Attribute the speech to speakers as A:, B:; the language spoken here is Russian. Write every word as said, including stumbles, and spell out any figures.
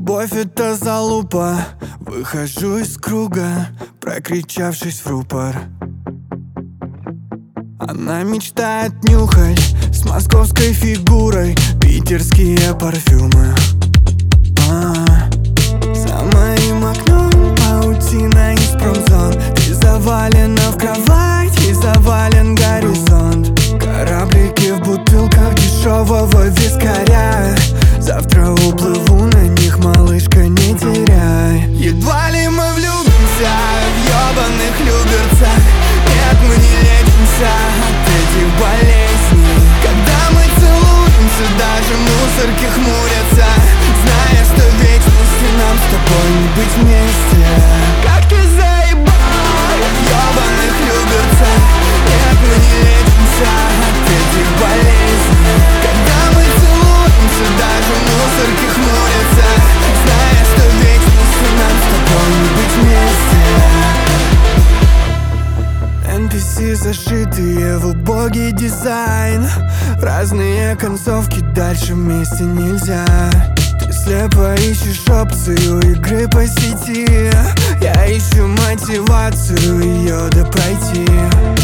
A: Любовь — это залупа. Выхожу из круга, прокричавшись в рупор. Она мечтает нюхать с московской фигурой питерские парфюмы. а, За моим окном паутина из промзон. Ты завалена в кровать и завален горизонт. Кораблики в бутылках дешевого вискаря. Завтра уплыву на них, малышка, не теряй. Едва ли мы влюбимся в ёбаных люберцах. Нет, мы не лечимся от этих болезней. Когда мы целуемся, даже мусорки хмурятся, зная, что вечности нам с тобой не быть вместе. Как ты заебал в ёбаных люберцах. Нет, мы не лечимся от этих болезней. Когда мы целуемся, даже мусорки хмурятся, зная, что вечности нам с тобой не быть вместе. эн пи си, зашитые в убогий дизайн. Разные концовки, дальше вместе нельзя. Ты слепо ищешь опцию игры по сети. Я ищу мотивацию ее допройти.